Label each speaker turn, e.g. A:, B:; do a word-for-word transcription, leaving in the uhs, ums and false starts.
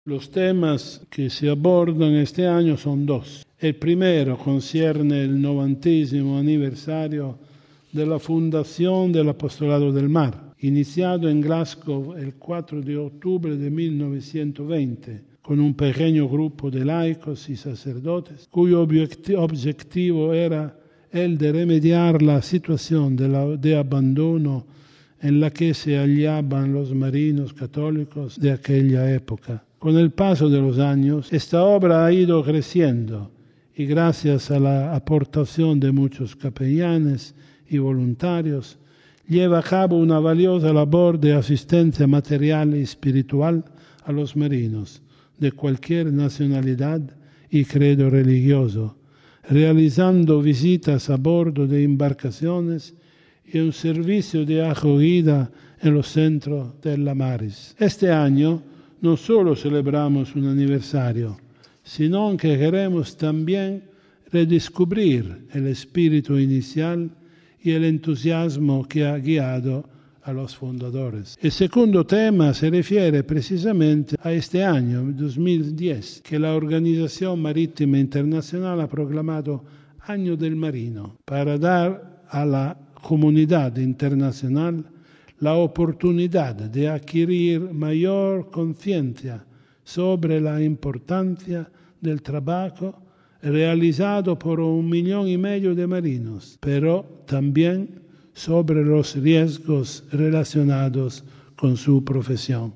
A: Los temas que se abordan este año son dos. El primero concierne el novantesimo aniversario de la fundación del Apostolado del Mar, iniciado en Glasgow el cuatro de octubre de mil novecientos veinte, con un pequeño grupo de laicos y sacerdotes, cuyo objetivo era el de remediar la situación de, la, de abandono en la que se hallaban los marinos católicos de aquella época. Con el paso de los años, esta obra ha ido creciendo y gracias a la aportación de muchos capellanes y voluntarios, lleva a cabo una valiosa labor de asistencia material y espiritual a los marinos de cualquier nacionalidad y credo religioso, realizando visitas a bordo de embarcaciones y un servicio de acogida en los centros de la Maris. Este año no solo celebramos un aniversario, sino que queremos también redescubrir el espíritu inicial y el entusiasmo que ha guiado a los fundadores. El segundo tema se refiere precisamente a este año, dos mil diez, que la Organización Marítima Internacional ha proclamado Año del Marino, para dar a la comunidad internacional la oportunidad de adquirir mayor conciencia sobre la importancia del trabajo realizado por un millón y medio de marinos, pero también sobre los riesgos relacionados con su profesión.